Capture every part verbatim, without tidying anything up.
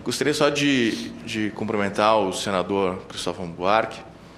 Gostaria só de, de cumprimentar o senador Cristóvão Buarque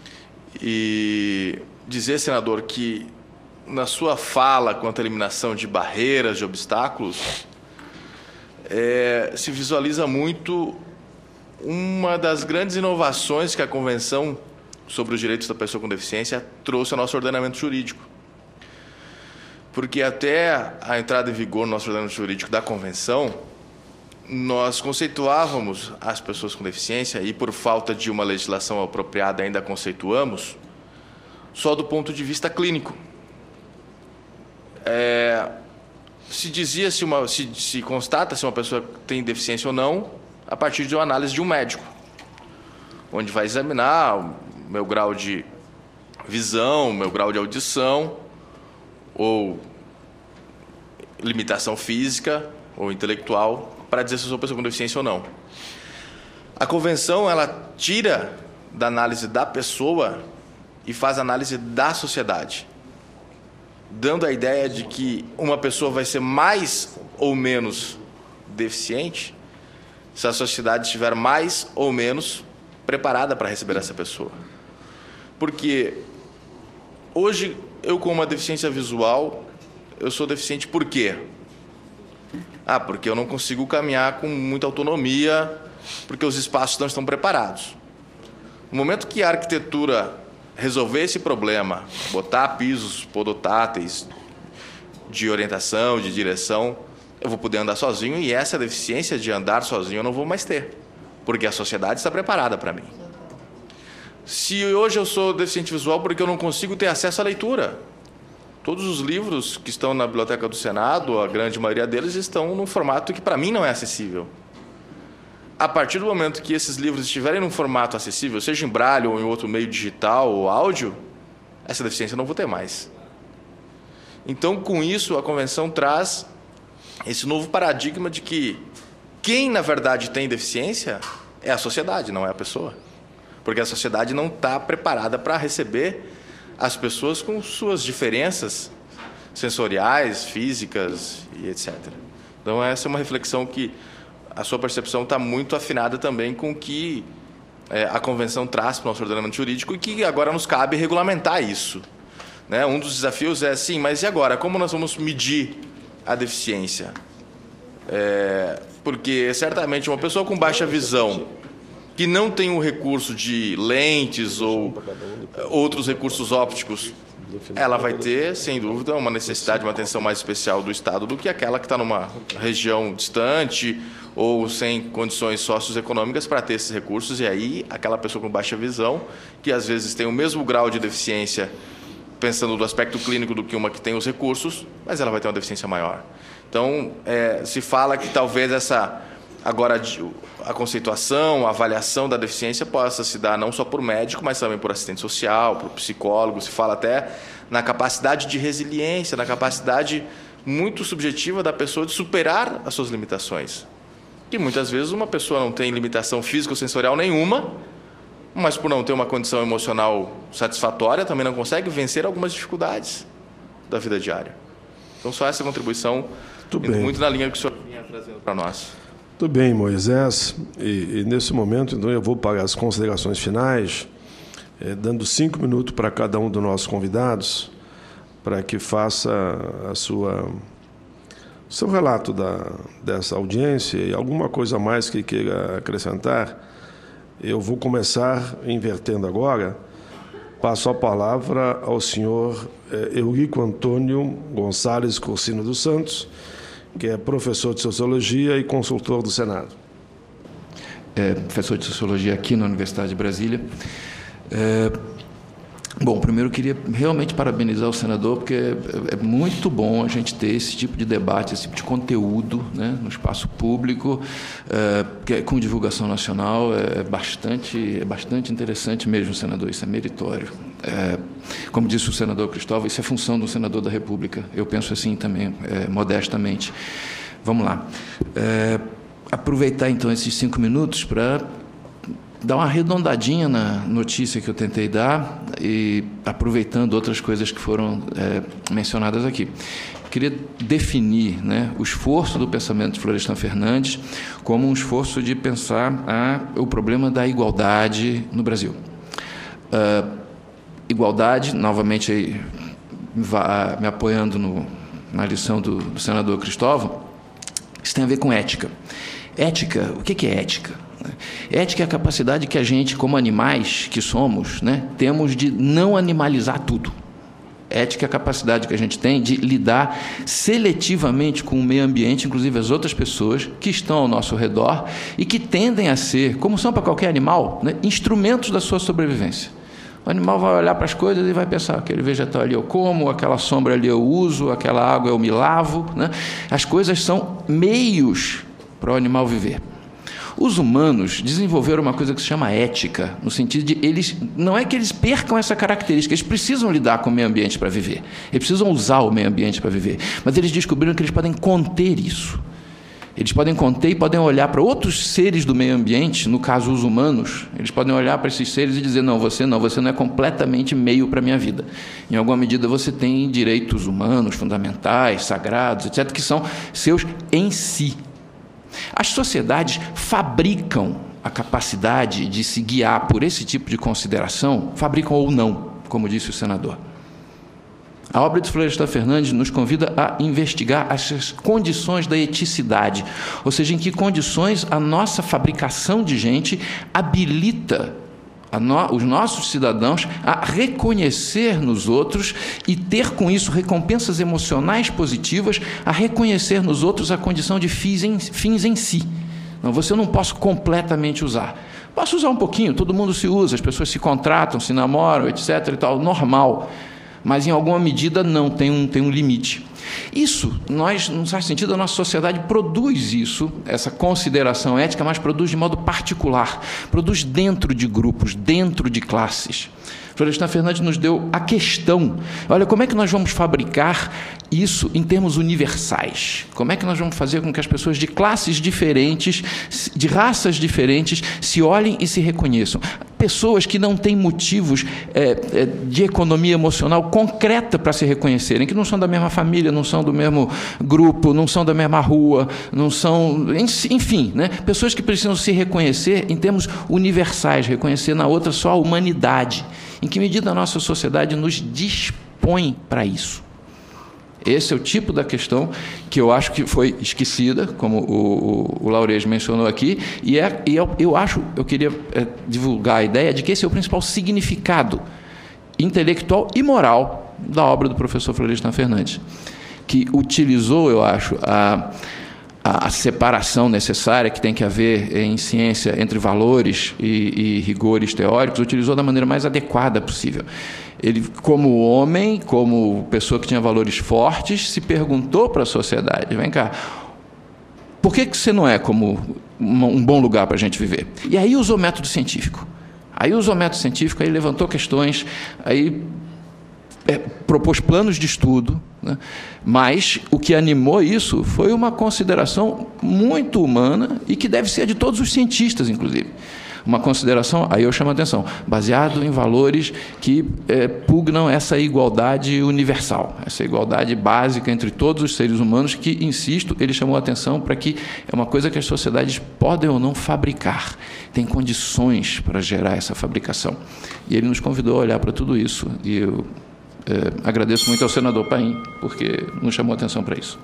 e dizer, senador, que na sua fala quanto à eliminação de barreiras, de obstáculos, é, se visualiza muito uma das grandes inovações que a Convenção sobre os Direitos da Pessoa com Deficiência trouxe ao nosso ordenamento jurídico. Porque até a entrada em vigor do nosso ordenamento jurídico da Convenção, nós conceituávamos as pessoas com deficiência, e por falta de uma legislação apropriada ainda conceituamos, só do ponto de vista clínico. É, se dizia se, uma, se, se constata se uma pessoa tem deficiência ou não a partir de uma análise de um médico, onde vai examinar o meu grau de visão, o meu grau de audição, ou limitação física ou intelectual, para dizer se eu sou pessoa com deficiência ou não. A Convenção, ela tira da análise da pessoa e faz análise da sociedade, dando a ideia de que uma pessoa vai ser mais ou menos deficiente se a sociedade estiver mais ou menos preparada para receber essa pessoa. Porque hoje, eu com uma deficiência visual, eu sou deficiente por quê? Ah, porque eu não consigo caminhar com muita autonomia, porque os espaços não estão preparados. No momento que a arquitetura resolver esse problema, botar pisos podotáteis de orientação, de direção, eu vou poder andar sozinho, e essa deficiência de andar sozinho eu não vou mais ter, porque a sociedade está preparada para mim. Se hoje eu sou deficiente visual porque eu não consigo ter acesso à leitura, todos os livros que estão na Biblioteca do Senado, a grande maioria deles, estão num formato que para mim não é acessível. A partir do momento que esses livros estiverem num formato acessível, seja em braille ou em outro meio digital ou áudio, essa deficiência eu não vou ter mais. Então, com isso, a Convenção traz esse novo paradigma de que quem, na verdade, tem deficiência é a sociedade, não é a pessoa. Porque a sociedade não está preparada para receber as pessoas com suas diferenças sensoriais, físicas e etcétera. Então, essa é uma reflexão que a sua percepção está muito afinada também com o que é, a Convenção traz para o nosso ordenamento jurídico, e que agora nos cabe regulamentar isso. Né? Um dos desafios é, sim, mas e agora? Como nós vamos medir a deficiência? É, porque, certamente, uma pessoa com baixa visão, que não tem o recurso de lentes ou outros recursos ópticos, ela vai ter, sem dúvida, uma necessidade de uma atenção mais especial do Estado do que aquela que está numa região distante ou sem condições socioeconômicas para ter esses recursos. E aí, aquela pessoa com baixa visão, que às vezes tem o mesmo grau de deficiência, pensando do aspecto clínico, do que uma que tem os recursos, mas ela vai ter uma deficiência maior. Então, é, se fala que talvez essa... Agora, a conceituação, a avaliação da deficiência possa se dar não só por médico, mas também por assistente social, por psicólogo. Se fala até na capacidade de resiliência, na capacidade muito subjetiva da pessoa de superar as suas limitações. Que muitas vezes uma pessoa não tem limitação física ou sensorial nenhuma, mas por não ter uma condição emocional satisfatória, também não consegue vencer algumas dificuldades da vida diária. Então, só essa contribuição, muito, muito na linha que o senhor vinha trazendo para nós. Muito bem, Moisés. E, e nesse momento, então, eu vou para as considerações finais, eh, dando cinco minutos para cada um dos nossos convidados, para que faça a sua, o seu relato da, dessa audiência e alguma coisa a mais que queira acrescentar. Eu vou começar invertendo agora. Passo a palavra ao senhor eh, Eurico Antônio Gonçalves Corsino dos Santos, que é professor de Sociologia e consultor do Senado. É, professor de Sociologia aqui na Universidade de Brasília. É, bom, primeiro eu queria realmente parabenizar o senador, porque é, é muito bom a gente ter esse tipo de debate, esse tipo de conteúdo, né, no espaço público, é, que é, com divulgação nacional. É bastante, é bastante interessante mesmo, senador, isso é meritório. É, como disse o senador Cristóvão, isso é função do senador da República. Eu penso assim também, é, modestamente. Vamos lá. É, aproveitar, então, esses cinco minutos para dar uma arredondadinha na notícia que eu tentei dar e aproveitando outras coisas que foram é, mencionadas aqui. Queria definir, né, o esforço do pensamento de Florestan Fernandes como um esforço de pensar a, o problema da igualdade no Brasil. Uh, igualdade, novamente, aí, me apoiando no, na lição do, do senador Cristóvão, isso tem a ver com ética. Ética, o que é ética? Ética é a capacidade que a gente, como animais que somos, né, temos de não animalizar tudo. Ética é a capacidade que a gente tem de lidar seletivamente com o meio ambiente, inclusive as outras pessoas que estão ao nosso redor e que tendem a ser, como são para qualquer animal, né, instrumentos da sua sobrevivência. O animal vai olhar para as coisas e vai pensar, aquele vegetal ali eu como, aquela sombra ali eu uso, aquela água eu me lavo, né? As coisas são meios para o animal viver. Os humanos desenvolveram uma coisa que se chama ética, no sentido de eles, não é que eles percam essa característica, eles precisam lidar com o meio ambiente para viver, eles precisam usar o meio ambiente para viver, mas eles descobriram que eles podem conter isso. Eles podem conter e podem olhar para outros seres do meio ambiente, no caso os humanos, eles podem olhar para esses seres e dizer, não, você não, você não é completamente meio para a minha vida. Em alguma medida você tem direitos humanos, fundamentais, sagrados, etcétera, que são seus em si. As sociedades fabricam a capacidade de se guiar por esse tipo de consideração, fabricam ou não, como disse o senador. A obra de Florestan Fernandes nos convida a investigar as condições da eticidade, ou seja, em que condições a nossa fabricação de gente habilita a no, os nossos cidadãos a reconhecer nos outros e ter com isso recompensas emocionais positivas, a reconhecer nos outros a condição de fins em, fins em si. Não, você eu não posso completamente usar. Posso usar um pouquinho, todo mundo se usa, as pessoas se contratam, se namoram, etcétera e tal, normal. Mas, em alguma medida, não, tem um, tem um limite. Isso, nós, não faz sentido, a nossa sociedade produz isso, essa consideração ética, mas produz de modo particular, produz dentro de grupos, dentro de classes. Florestan Fernandes nos deu a questão, olha, como é que nós vamos fabricar isso em termos universais? Como é que nós vamos fazer com que as pessoas de classes diferentes, de raças diferentes, se olhem e se reconheçam? Pessoas que não têm motivos é, é, de economia emocional concreta para se reconhecerem, que não são da mesma família, não são do mesmo grupo, não são da mesma rua, não são... Enfim, né? Pessoas que precisam se reconhecer em termos universais, reconhecer na outra só a humanidade. Em que medida a nossa sociedade nos dispõe para isso? Esse é o tipo da questão que eu acho que foi esquecida, como o, o, o Laurez mencionou aqui, e, é, e eu, eu acho, eu queria é, divulgar a ideia de que esse é o principal significado intelectual e moral da obra do professor Florestan Fernandes, que utilizou, eu acho, a, a, a separação necessária que tem que haver em ciência entre valores e, e rigores teóricos, utilizou da maneira mais adequada possível. Ele, como homem, como pessoa que tinha valores fortes, se perguntou para a sociedade, vem cá, por que que você não é como um bom lugar para a gente viver? E aí usou método científico. Aí usou método científico, aí levantou questões, aí é, propôs planos de estudo, né? Mas o que animou isso foi uma consideração muito humana e que deve ser de todos os cientistas, inclusive. Uma consideração, aí eu chamo a atenção, baseado em valores que é, pugnam essa igualdade universal, essa igualdade básica entre todos os seres humanos, que, insisto, ele chamou a atenção para que é uma coisa que as sociedades podem ou não fabricar, tem condições para gerar essa fabricação. E ele nos convidou a olhar para tudo isso, e eu é, agradeço muito ao senador Paim, porque nos chamou a atenção para isso.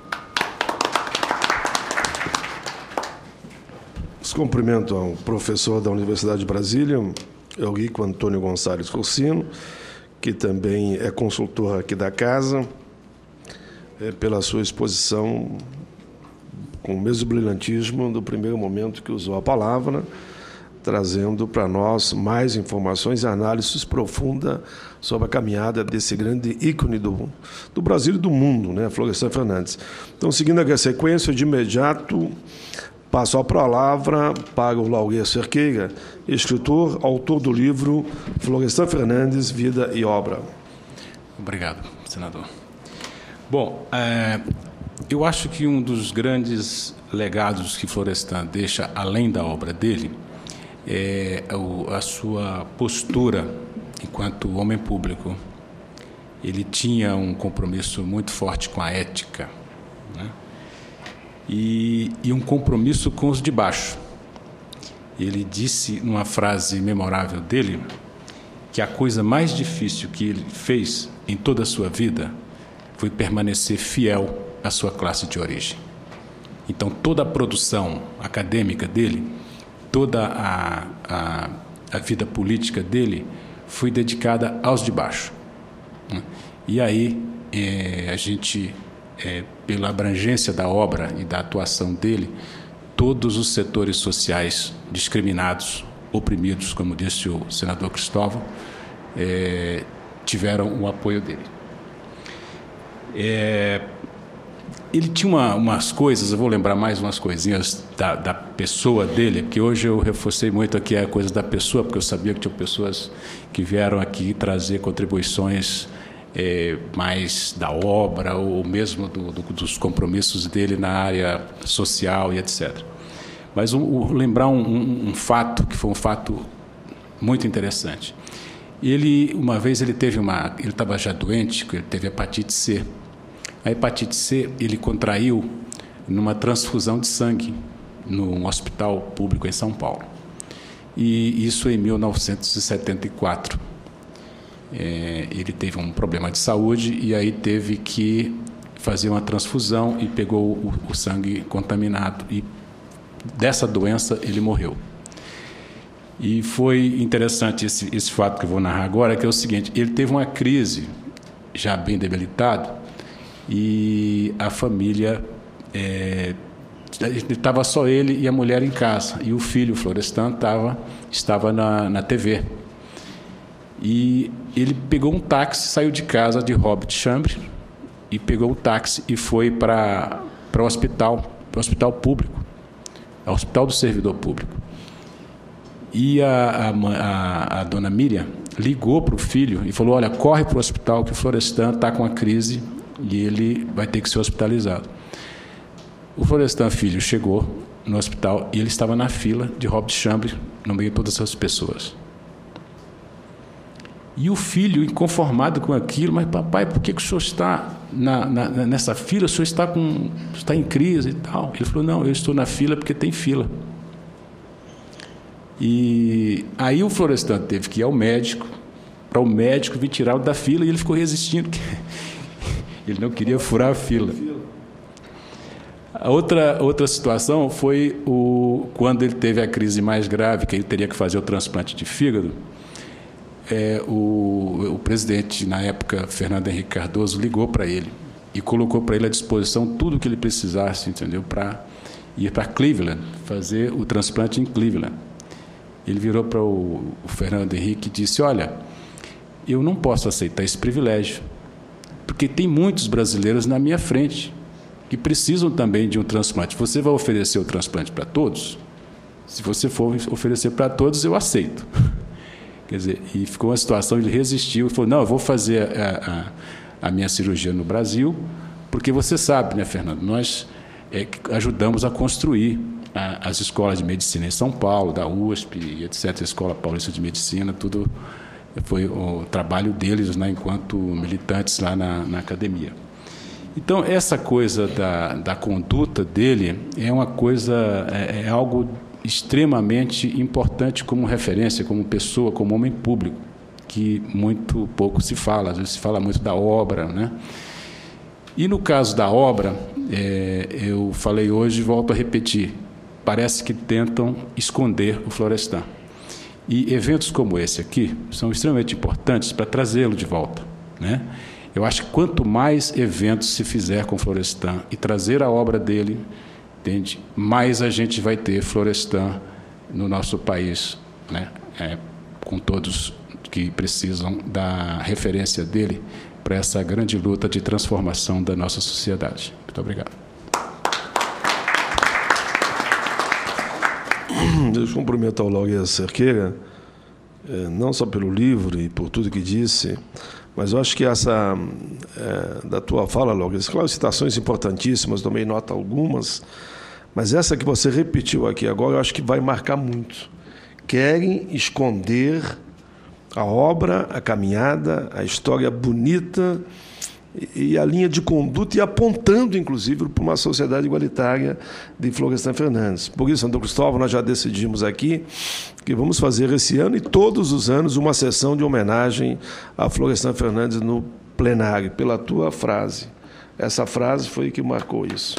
Cumprimento ao professor da Universidade de Brasília, Eurico Antônio Gonçalves Corsino, que também é consultor aqui da casa, é, pela sua exposição com o mesmo brilhantismo do primeiro momento que usou a palavra, trazendo para nós mais informações e análises profundas sobre a caminhada desse grande ícone do, do Brasil e do mundo, né, Florestan Fernandes. Então, seguindo a sequência, de imediato, passo a palavra para o Laurez Cerqueira, escritor, autor do livro Florestan Fernandes, Vida e Obra. Obrigado, senador. Bom, é, eu acho que um dos grandes legados que Florestan deixa, além da obra dele, é a sua postura enquanto homem público, ele tinha um compromisso muito forte com a ética, né? e, e um compromisso com os de baixo. Ele disse, numa frase memorável dele, que a coisa mais difícil que ele fez em toda a sua vida foi permanecer fiel à sua classe de origem. Então, toda a produção acadêmica dele, toda a, a, a vida política dele foi dedicada aos de baixo. E aí, é, a gente, é, pela abrangência da obra e da atuação dele, todos os setores sociais discriminados, oprimidos, como disse o senador Cristóvão, é, tiveram o apoio dele. É, ele tinha uma, umas coisas, eu vou lembrar mais umas coisinhas da, da pessoa dele, porque hoje eu reforcei muito aqui a coisa da pessoa, porque eu sabia que tinha pessoas que vieram aqui trazer contribuições é, mais da obra, ou mesmo do, do, dos compromissos dele na área social e etcétera. Mas um, um, lembrar um, um, um fato, que foi um fato muito interessante. Ele, uma vez, ele teve uma, ele estava já doente, ele teve hepatite C. A hepatite C ele contraiu numa transfusão de sangue num hospital público em São Paulo. E isso em mil novecentos e setenta e quatro. É, ele teve um problema de saúde e aí teve que fazer uma transfusão e pegou o, o sangue contaminado. E dessa doença ele morreu. E foi interessante esse, esse fato que eu vou narrar agora, que é o seguinte: ele teve uma crise já bem debilitado e a família, é, estava só ele e a mulher em casa, e o filho, o Florestan, tava, estava na, na T V. E ele pegou um táxi, saiu de casa de Robert Chambre e pegou o táxi e foi para para o hospital, para o hospital público, o Hospital do Servidor Público. E a, a, a, a dona Miriam ligou para o filho e falou: olha, corre para o hospital que o Florestan está com a crise e ele vai ter que ser hospitalizado. O Florestan, filho, chegou no hospital e ele estava na fila de Robert Chambre, no meio de todas essas pessoas. E o filho, inconformado com aquilo: mas papai, por que, que o senhor está na, na, nessa fila? O senhor está, com, está em crise e tal. Ele falou: não, eu estou na fila porque tem fila. E aí o Florestan teve que ir ao médico, para o médico vir tirá-lo da fila, e ele ficou resistindo. Ele não queria furar a fila. A outra, outra situação foi o, quando ele teve a crise mais grave, que ele teria que fazer o transplante de fígado. É, o, o presidente, na época, Fernando Henrique Cardoso, ligou para ele e colocou para ele à disposição tudo o que ele precisasse, entendeu, para ir para Cleveland, fazer o transplante em Cleveland. Ele virou para o, o Fernando Henrique e disse: olha, eu não posso aceitar esse privilégio, porque tem muitos brasileiros na minha frente que precisam também de um transplante. Você vai oferecer o transplante para todos? Se você for oferecer para todos, eu aceito. Quer dizer, e ficou uma situação, ele resistiu e falou: não, eu vou fazer a, a, a minha cirurgia no Brasil, porque você sabe, né, Fernando, nós é, ajudamos a construir a, as escolas de medicina em São Paulo, da U S P e etcétera, a Escola Paulista de Medicina, tudo foi o trabalho deles, né, enquanto militantes lá na, na academia. Então, essa coisa da, da conduta dele é uma coisa, é, é algo extremamente importante como referência, como pessoa, como homem público, que muito pouco se fala, às vezes se fala muito da obra, né? E no caso da obra, é, eu falei hoje e volto a repetir, parece que tentam esconder o Florestan. E eventos como esse aqui são extremamente importantes para trazê-lo de volta, né? Eu acho que quanto mais eventos se fizer com o Florestan e trazer a obra dele, entende, mais a gente vai ter Florestan no nosso país, né? É, com todos que precisam da referência dele para essa grande luta de transformação da nossa sociedade. Muito obrigado. Deixa eu cumprimentar o Laureano Cerqueira, não só pelo livro e por tudo que disse, mas eu acho que essa, é, da tua fala, Laureano, claro, citações importantíssimas, tomei nota algumas, mas essa que você repetiu aqui agora, eu acho que vai marcar muito. Querem esconder a obra, a caminhada, a história bonita e a linha de conduta, e apontando, inclusive, para uma sociedade igualitária de Florestan Fernandes. Por isso, São Cristóvão, nós já decidimos aqui que vamos fazer esse ano e todos os anos uma sessão de homenagem a Florestan Fernandes no plenário, pela tua frase. Essa frase foi que marcou isso.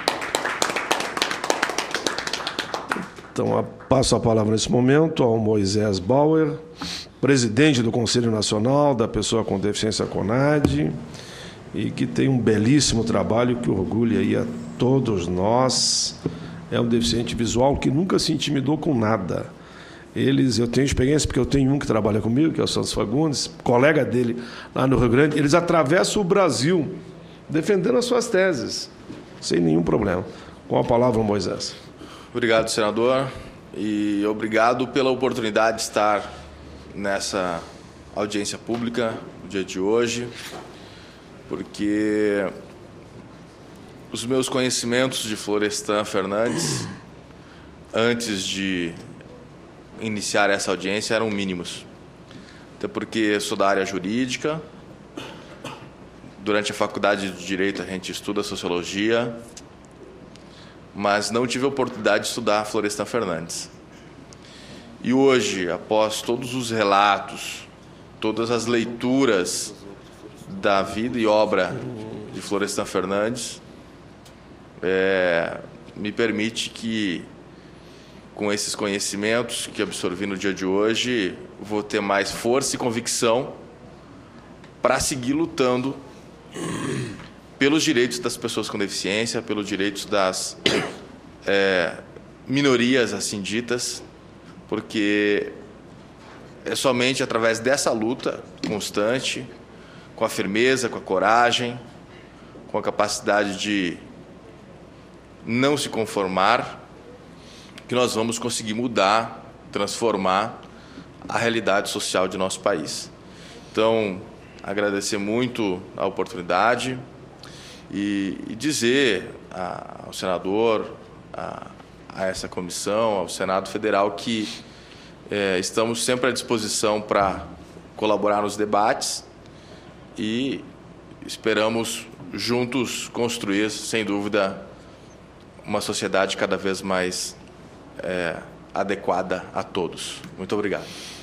Então, passo a palavra nesse momento ao Moisés Bauer, presidente do Conselho Nacional da Pessoa com Deficiência CONADE, e que tem um belíssimo trabalho que orgulha aí a todos nós. É um deficiente visual que nunca se intimidou com nada. Eles, eu tenho experiência, porque eu tenho um que trabalha comigo, que é o Santos Fagundes, colega dele lá no Rio Grande. Eles atravessam o Brasil defendendo as suas teses, sem nenhum problema. Com a palavra, Moisés. Obrigado, senador, e obrigado pela oportunidade de estar nessa audiência pública no dia de hoje, porque os meus conhecimentos de Florestan Fernandes, antes de iniciar essa audiência, eram mínimos. Até porque sou da área jurídica, durante a faculdade de Direito a gente estuda Sociologia, mas não tive a oportunidade de estudar Florestan Fernandes. E hoje, após todos os relatos, todas as leituras da vida e obra de Florestan Fernandes, é, me permite que, com esses conhecimentos que absorvi no dia de hoje, vou ter mais força e convicção para seguir lutando pelos direitos das pessoas com deficiência, pelos direitos das é, minorias assim ditas, porque é somente através dessa luta constante, com a firmeza, com a coragem, com a capacidade de não se conformar, que nós vamos conseguir mudar, transformar a realidade social de nosso país. Então, agradecer muito a oportunidade e, e dizer a, ao senador, a, a essa comissão, ao Senado Federal, que é, estamos sempre à disposição para colaborar nos debates e esperamos juntos construir, sem dúvida, uma sociedade cada vez mais é, adequada a todos. Muito obrigado.